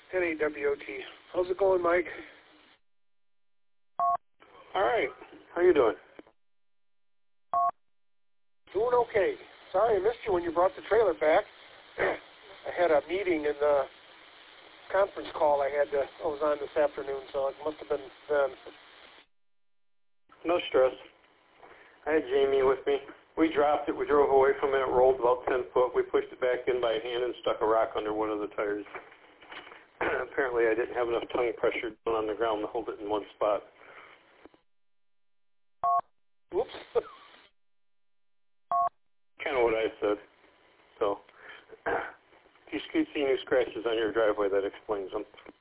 NAWOT. How's it going, Mike? All right. How you doing? Doing okay. Sorry I missed you when you brought the trailer back. I had a meeting and a conference call I was on this afternoon, so it must have been then. No stress. I had Jamie with me. We dropped it. We drove away from it. It rolled about 10 foot. We pushed it back in by hand and stuck a rock under one of the tires. Apparently I didn't have enough tongue pressure down on the ground to hold it in one spot. Whoops. Kind of what I said. So, if you see new scratches on your driveway, that explains them.